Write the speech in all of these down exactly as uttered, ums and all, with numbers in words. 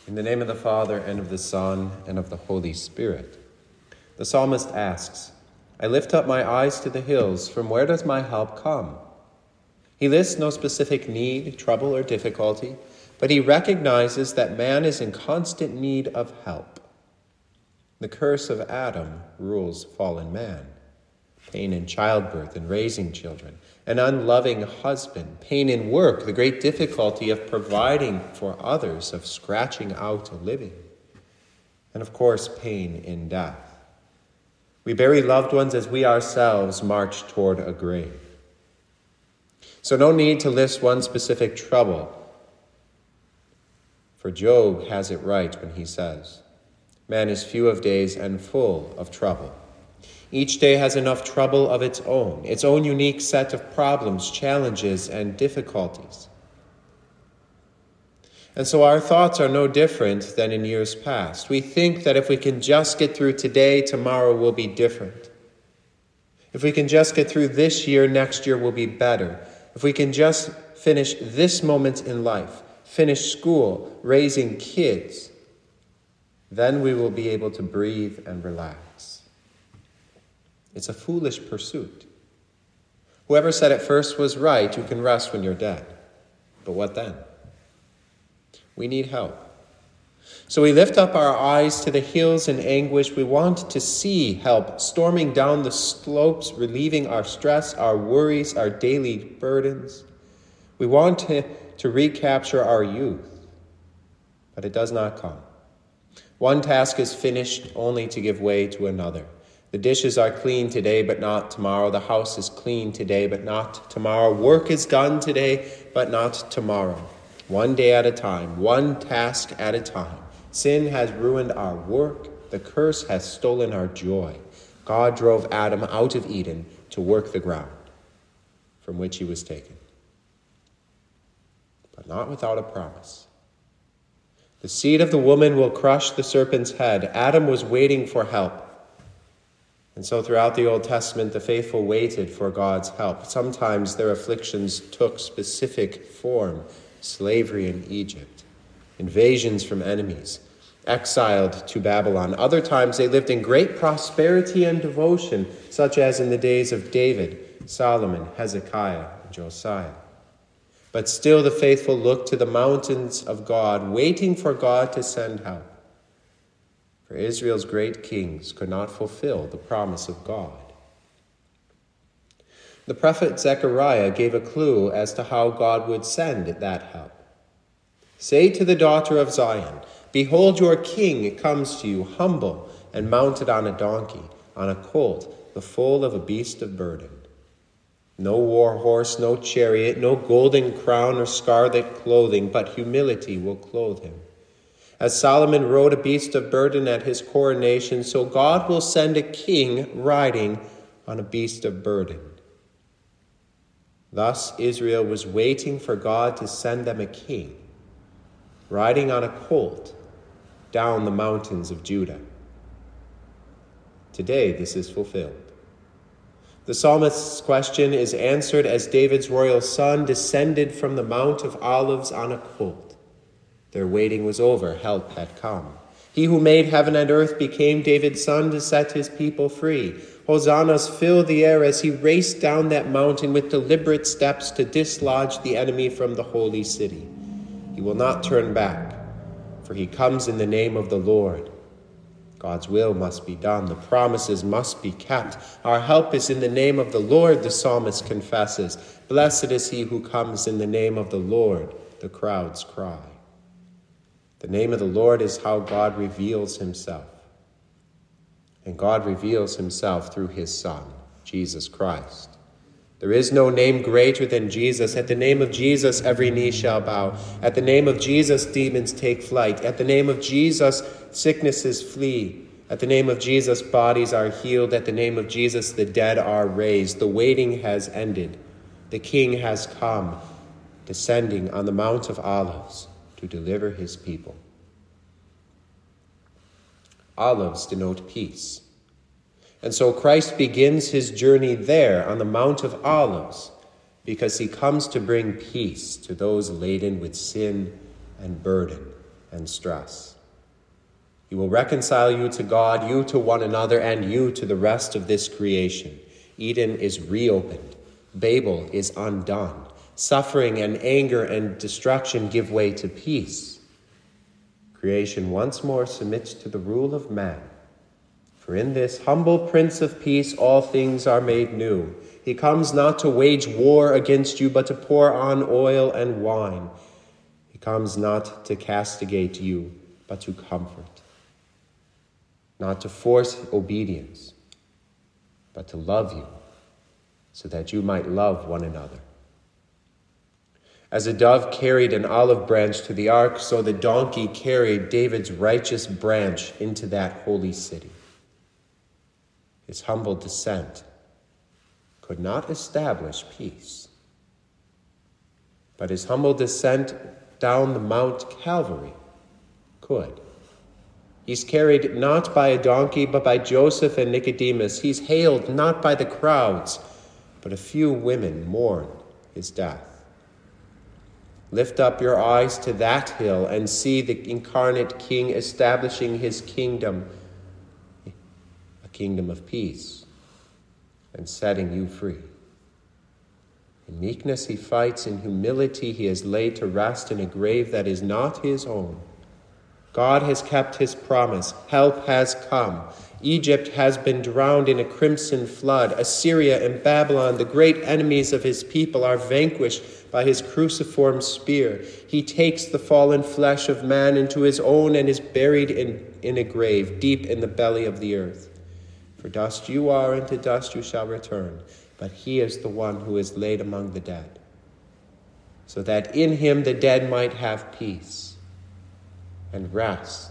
In the name of the Father, and of the Son, and of the Holy Spirit. The psalmist asks, I lift up my eyes to the hills. From where does my help come? He lists no specific need, trouble, or difficulty, but he recognizes that man is in constant need of help. The curse of Adam rules fallen man. Pain in childbirth and raising children, an unloving husband, pain in work, the great difficulty of providing for others, of scratching out a living, and of course, pain in death. We bury loved ones as we ourselves march toward a grave. So no need to list one specific trouble, for Job has it right when he says, man is few of days and full of trouble. Each day has enough trouble of its own, its own unique set of problems, challenges, and difficulties. And so our thoughts are no different than in years past. We think that if we can just get through today, tomorrow will be different. If we can just get through this year, next year will be better. If we can just finish this moment in life, finish school, raising kids, then we will be able to breathe and relax. It's a foolish pursuit. Whoever said it first was right. You can rest when you're dead. But what then? We need help. So we lift up our eyes to the hills in anguish. We want to see help storming down the slopes, relieving our stress, our worries, our daily burdens. We want to, to recapture our youth, but it does not come. One task is finished only to give way to another. The dishes are clean today, but not tomorrow. The house is clean today, but not tomorrow. Work is done today, but not tomorrow. One day at a time, one task at a time. Sin has ruined our work. The curse has stolen our joy. God drove Adam out of Eden to work the ground from which he was taken. But not without a promise. The seed of the woman will crush the serpent's head. Adam was waiting for help. And so throughout the Old Testament, the faithful waited for God's help. Sometimes their afflictions took specific form: slavery in Egypt, invasions from enemies, exiled to Babylon. Other times they lived in great prosperity and devotion, such as in the days of David, Solomon, Hezekiah, and Josiah. But still the faithful looked to the mountains of God, waiting for God to send help. For Israel's great kings could not fulfill the promise of God. The prophet Zechariah gave a clue as to how God would send that help. Say to the daughter of Zion, behold, your king comes to you, humble and mounted on a donkey, on a colt, the foal of a beast of burden. No war horse, no chariot, no golden crown or scarlet clothing, but humility will clothe him. As Solomon rode a beast of burden at his coronation, so God will send a king riding on a beast of burden. Thus Israel was waiting for God to send them a king, riding on a colt down the mountains of Judah. Today this is fulfilled. The psalmist's question is answered as David's royal son descended from the Mount of Olives on a colt. Their waiting was over. Help had come. He who made heaven and earth became David's son to set his people free. Hosannas fill the air as he raced down that mountain with deliberate steps to dislodge the enemy from the holy city. He will not turn back, for he comes in the name of the Lord. God's will must be done. The promises must be kept. Our help is in the name of the Lord, the psalmist confesses. Blessed is he who comes in the name of the Lord, the crowds cry. The name of the Lord is how God reveals himself. And God reveals himself through his Son, Jesus Christ. There is no name greater than Jesus. At the name of Jesus, every knee shall bow. At the name of Jesus, demons take flight. At the name of Jesus, sicknesses flee. At the name of Jesus, bodies are healed. At the name of Jesus, the dead are raised. The waiting has ended. The King has come, descending on the Mount of Olives to deliver his people. Olives denote peace. And so Christ begins his journey there on the Mount of Olives because he comes to bring peace to those laden with sin and burden, and stress. He will reconcile you to God, you to one another, and you to the rest of this creation. Eden is reopened. Babel is undone. Suffering and anger and destruction give way to peace. Creation once more submits to the rule of man. For in this humble Prince of Peace all things are made new. He comes not to wage war against you, but to pour on oil and wine. He comes not to castigate you, but to comfort. Not to force obedience, but to love you, so that you might love one another. As a dove carried an olive branch to the ark, so the donkey carried David's righteous branch into that holy city. His humble descent could not establish peace, but his humble descent down the Mount Calvary could. He's carried not by a donkey, but by Joseph and Nicodemus. He's hailed not by the crowds, but a few women mourn his death. Lift up your eyes to that hill and see the incarnate King establishing his kingdom, a kingdom of peace, and setting you free. In meekness he fights, in humility he is laid to rest in a grave that is not his own. God has kept his promise. Help has come. Egypt has been drowned in a crimson flood. Assyria and Babylon, the great enemies of his people, are vanquished by his cruciform spear. He takes the fallen flesh of man into his own and is buried in, in a grave deep in the belly of the earth. For dust you are, and to dust you shall return. But he is the one who is laid among the dead, so that in him the dead might have peace and rest,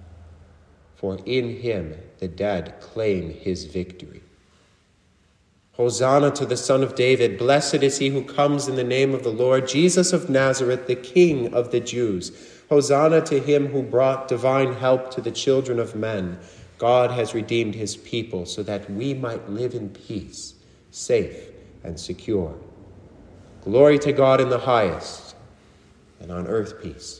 for in him the dead claim his victory. Hosanna to the Son of David. Blessed is he who comes in the name of the Lord. Jesus of Nazareth, the King of the Jews. Hosanna to him who brought divine help to the children of men. God has redeemed his people so that we might live in peace, safe and secure. Glory to God in the highest, and on earth peace.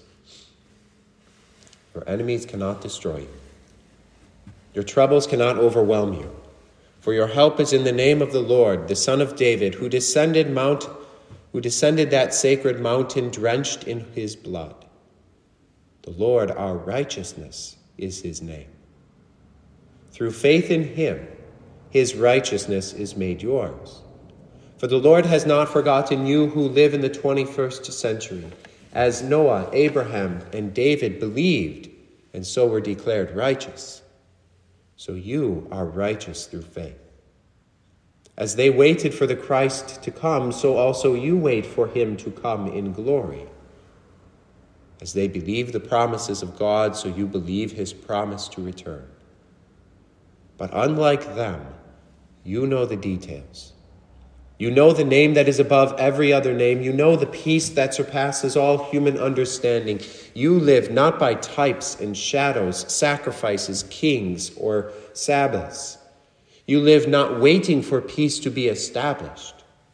Your enemies cannot destroy you. Your troubles cannot overwhelm you. For your help is in the name of the Lord, the Son of David, who descended mount, who descended that sacred mountain drenched in his blood. The Lord, our righteousness, is his name. Through faith in him, his righteousness is made yours. For the Lord has not forgotten you who live in the twenty-first century, as Noah, Abraham, and David believed, and so were declared righteous. So you are righteous through faith. As they waited for the Christ to come, so also you wait for him to come in glory. As they believe the promises of God, so you believe his promise to return. But unlike them, you know the details. You know the name that is above every other name. You know the peace that surpasses all human understanding. You live not by types and shadows, sacrifices, kings, or Sabbaths. You live not waiting for peace to be established,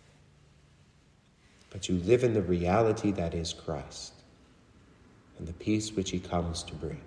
but you live in the reality that is Christ and the peace which he comes to bring.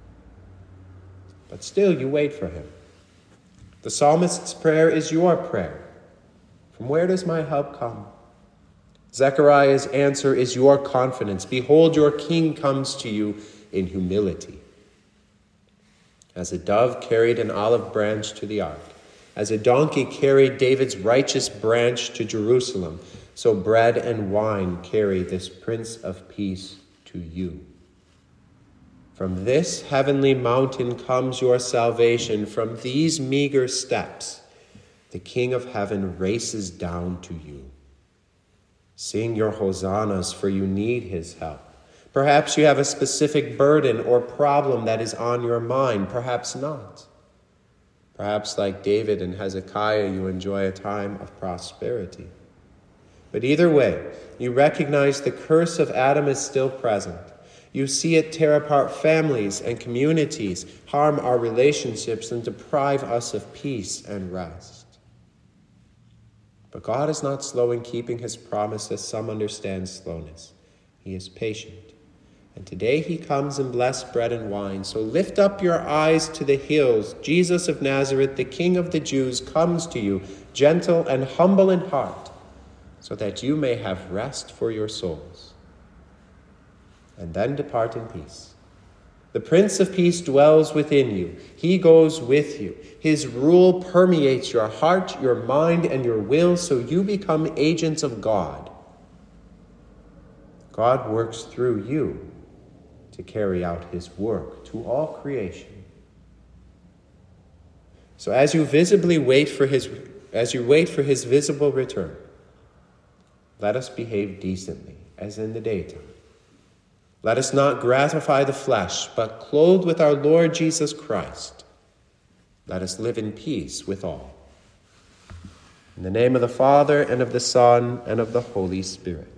But still you wait for him. The psalmist's prayer is your prayer. From where does my help come? Zechariah's answer is your confidence. Behold, your king comes to you in humility. As a dove carried an olive branch to the ark, as a donkey carried David's righteous branch to Jerusalem, so bread and wine carry this Prince of Peace to you. From this heavenly mountain comes your salvation. From these meager steps, the King of heaven races down to you. Sing your hosannas, for you need his help. Perhaps you have a specific burden or problem that is on your mind. Perhaps not. Perhaps like David and Hezekiah, you enjoy a time of prosperity. But either way, you recognize the curse of Adam is still present. You see it tear apart families and communities, harm our relationships, and deprive us of peace and rest. But God is not slow in keeping his promise, as some understand slowness. He is patient, And today he comes in blessed bread and wine. So lift up your eyes to the hills. Jesus of Nazareth, the King of the Jews, comes to you, gentle and humble in heart, so that you may have rest for your souls. And then depart in peace. The Prince of Peace dwells within you. He goes with you. His rule permeates your heart, your mind, and your will, so you become agents of God. God works through you to carry out his work to all creation. So as you visibly wait for his, as you wait for his visible return, let us behave decently, as in the daytime. Let us not gratify the flesh, but clothed with our Lord Jesus Christ, let us live in peace with all. In the name of the Father, and of the Son, and of the Holy Spirit.